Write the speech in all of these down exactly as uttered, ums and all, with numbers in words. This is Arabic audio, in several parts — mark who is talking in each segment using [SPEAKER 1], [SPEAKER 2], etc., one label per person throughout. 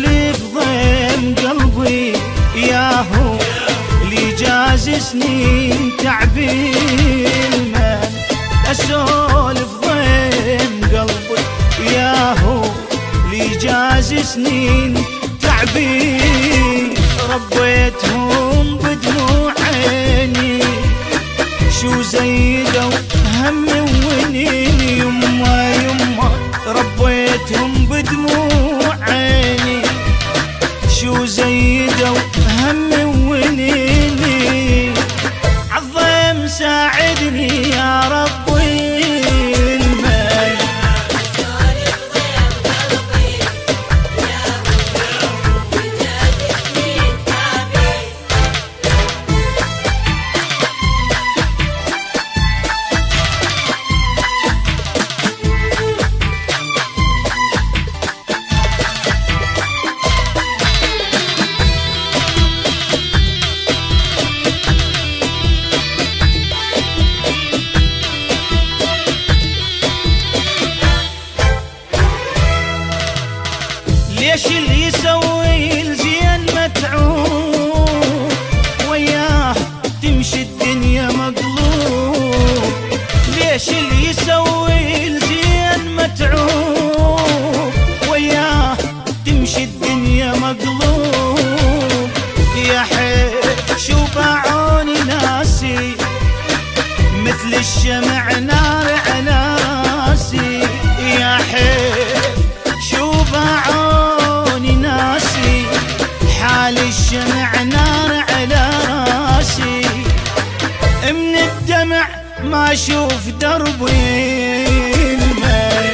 [SPEAKER 1] اسولف ضيم قلبي ياهو لي جاز سنين تعبي المال، اسولف ضيم قلبي ياهو لي جاز سنين تعبي. ربيتهم بدموع عيني شو زيدوا همي ونيني، يما يما ربيتهم بدموع عيني شو زيدوا همي ونيني. عالضيم ساعدني يا ربي المال، ليش اللي يسوي الزين متعوب وياه تمشي الدنيا مقلوب. ليش اللي يسوي الزين متعوب وياه تمشي الدنيا مقلوب. يا حيل شو باعوني ناسي مثل الشمع نار على راسي. يا حيل شو باعوني ناسي حال الشمع نار على راسي. من الدمع ما اشوف دربي المال،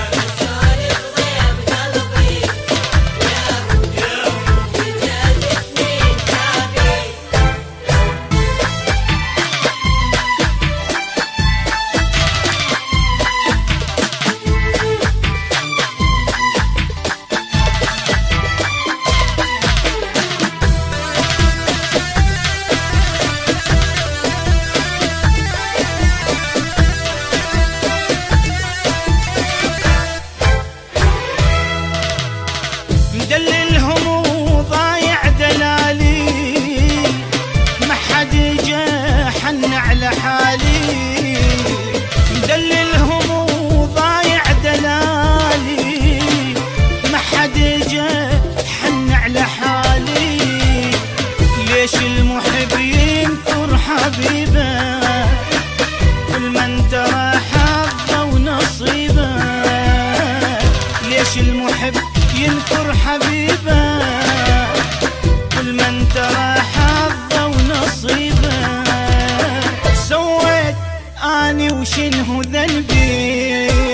[SPEAKER 1] مدللهم وضايع دلالي ما حد جا حن على حالي. مدللهم وضايع دلالي ما حد جا حن على حالي. ليش المحب ينكر حبيبه كل من ترى حظه ونصيبه. ليش المحب ينكر حبيبه كل من ترى حظه ونصيبه. سويت اني وشنه ذنبي